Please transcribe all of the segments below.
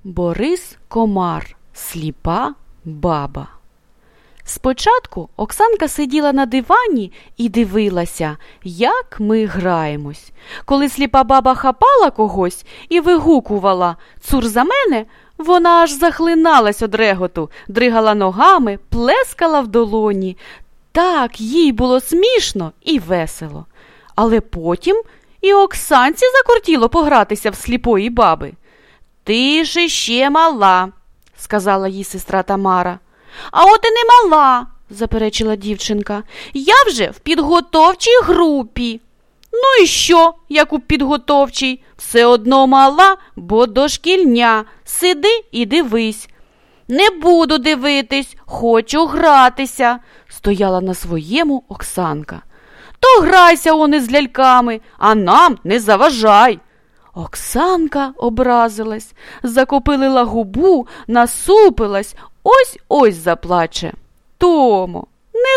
Борис Комар. Сліпа баба. Спочатку Оксанка сиділа на дивані і дивилася, як ми граємось. Коли сліпа баба хапала когось і вигукувала «Цур за мене», вона аж захлиналась од реготу, дригала ногами, плескала в долоні. Так їй було смішно і весело. Але потім і Оксанці закортіло погратися в сліпої баби. «Ти ж іще мала», – сказала їй сестра Тамара. «А от і не мала», – заперечила дівчинка. «Я вже в підготовчій групі». «Ну і що, як у підготовчій? Все одно мала, бо дошкільня. Сиди і дивись». «Не буду дивитись, хочу гратися», – стояла на своєму Оксанка. «То грайся он із ляльками, а нам не заважай». Оксанка образилась, закопилила губу, насупилась, ось-ось заплаче. «Томо,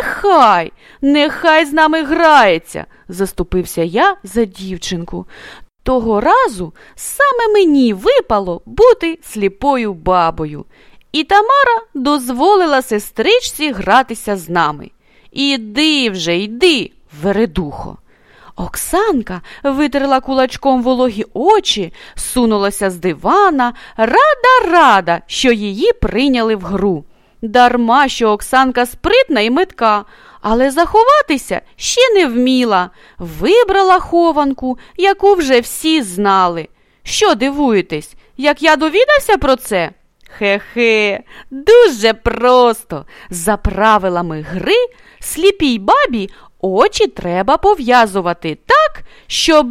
нехай з нами грається», – заступився я за дівчинку. Того разу саме мені випало бути сліпою бабою. І Тамара дозволила сестричці гратися з нами. «Іди вже, йди, вередухо». Оксанка витерла кулачком вологі очі, сунулася з дивана, рада, що її прийняли в гру. Дарма, що Оксанка спритна і метка, але заховатися ще не вміла. Вибрала хованку, яку вже всі знали. Що дивуєтесь, як я довідався про це? Хе-хе, дуже просто. За правилами гри сліпій бабі очі треба пов'язувати так, щоб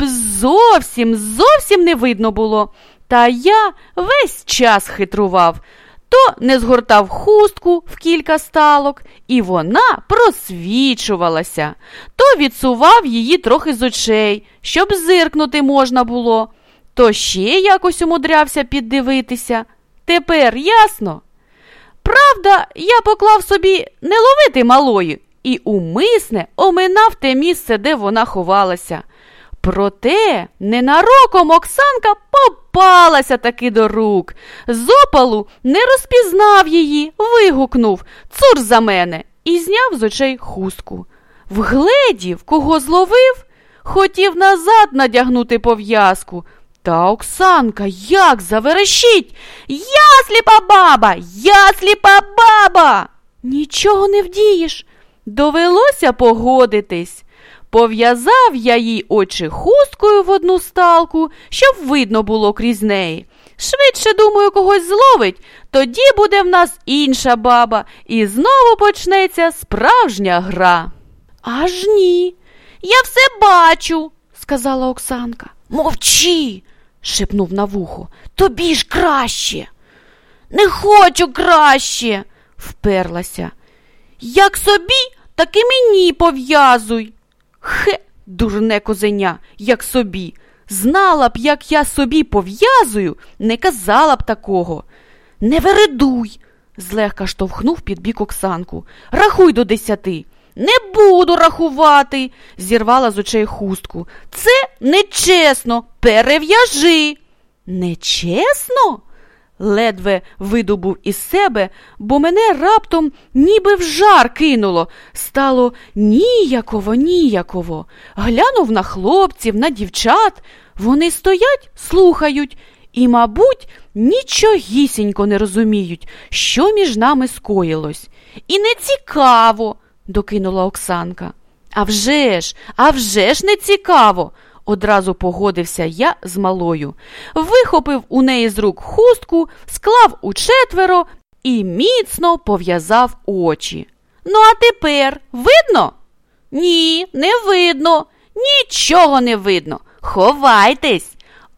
зовсім не видно було. Та я весь час хитрував. То не згортав хустку в кілька сталок, і вона просвічувалася. То відсував її трохи з очей, щоб зиркнути можна було. То ще якось умудрявся піддивитися. Тепер ясно? Правда, я поклав собі не ловити малої і умисне оминав те місце, де вона ховалася. Проте ненароком Оксанка попалася таки до рук. З опалу не розпізнав її, вигукнув «Цур за мене» і зняв з очей хустку. Вгледів, кого зловив, хотів назад надягнути пов'язку. Та Оксанка як заверещить: «Я сліпа баба! Я сліпа баба!» Нічого не вдієш. Довелося погодитись. Пов'язав я їй очі хусткою в одну сталку, щоб видно було крізь неї. Швидше, думаю, когось зловить, тоді буде в нас інша баба, і знову почнеться справжня гра. Аж ні. Я все бачу, сказала Оксанка. Мовчи, шепнув на вухо. Тобі ж краще. Не хочу краще, вперлася. Як собі, так і мені пов'язуй. Хе, дурне козеня, як собі. Знала б, як я собі пов'язую, не казала б такого. Не вередуй, злегка штовхнув під бік Оксанку. Рахуй до 10. Не буду рахувати, зірвала з очей хустку. Це нечесно, перев'яжи. Нечесно? Ледве видобув із себе, бо мене раптом ніби в жар кинуло. Стало ніяково. Глянув на хлопців, на дівчат. Вони стоять, слухають і, мабуть, нічогісінько не розуміють, що між нами скоїлось. І не цікаво, докинула Оксанка. А вже ж не цікаво. Одразу погодився я з малою. Вихопив у неї з рук хустку, склав у четверо і міцно пов'язав очі. Ну, а тепер видно? Ні, не видно. Нічого не видно. Ховайтесь.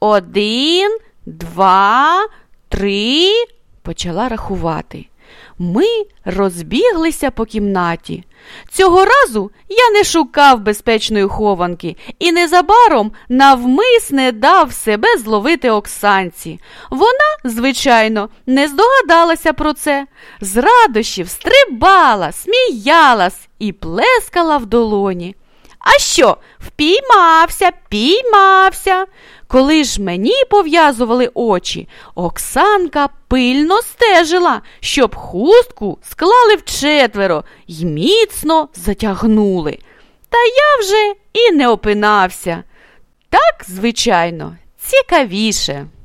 1, 2, 3, почала рахувати. Ми розбіглися по кімнаті. Цього разу я не шукав безпечної хованки і незабаром навмисне дав себе зловити Оксанці. Вона, звичайно, не здогадалася про це. З радощів стрибала, сміялась і плескала в долоні. А що, впіймався, Коли ж мені пов'язували очі, Оксанка пильно стежила, щоб хустку склали вчетверо й міцно затягнули. Та я вже і не опинався. Так, звичайно, цікавіше.